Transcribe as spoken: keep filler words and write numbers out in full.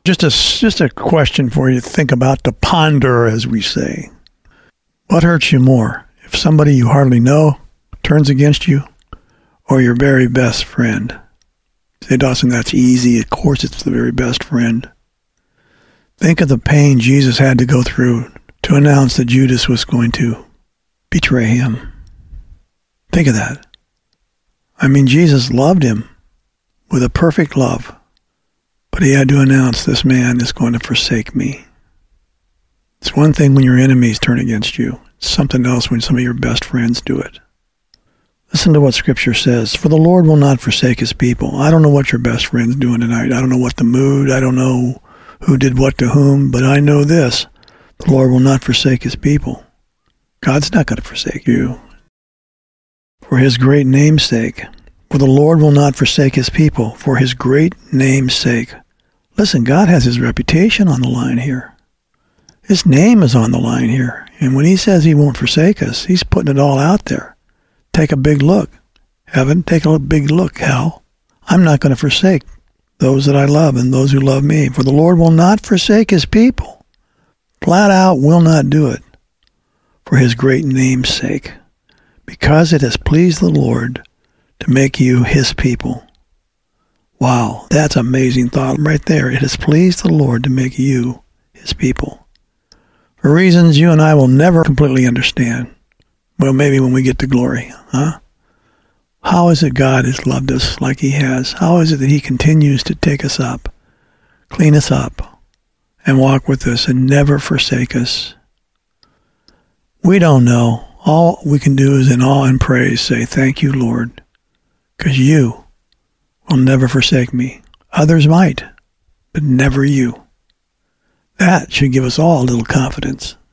Just a, just a question for you to think about, to ponder, as we say. What hurts you more? If somebody you hardly know turns against you, or your very best friend? Say, Dawson, that's easy. Of course it's the very best friend. Think of the pain Jesus had to go through to announce that Judas was going to betray him. Think of that. I mean, Jesus loved him with a perfect love, but he had to announce, this man is going to forsake me. It's one thing when your enemies turn against you. It's something else when some of your best friends do it. Listen to what Scripture says. For the Lord will not forsake his people. I don't know what your best friend's doing tonight. I don't know what the mood. I don't know who did what to whom, but I know this. The Lord will not forsake his people. God's not going to forsake you. For his great name's sake. For the Lord will not forsake his people. For his great name's sake. Listen, God has his reputation on the line here. His name is on the line here. And when he says he won't forsake us, he's putting it all out there. Take a big look. Heaven, take a big look, hell. I'm not going to forsake those that I love and those who love me. For the Lord will not forsake his people. Flat out will not do it. For his great name's sake. Because it has pleased the Lord to make you his people. Wow, that's an amazing thought right there. It has pleased the Lord to make you his people. For reasons you and I will never completely understand. Well, maybe when we get to glory, huh? How is it God has loved us like he has? How is it that he continues to take us up, clean us up, and walk with us and never forsake us? We don't know. All we can do is in awe and praise say, thank you, Lord, because you will never forsake me. Others might, but never you. That should give us all a little confidence.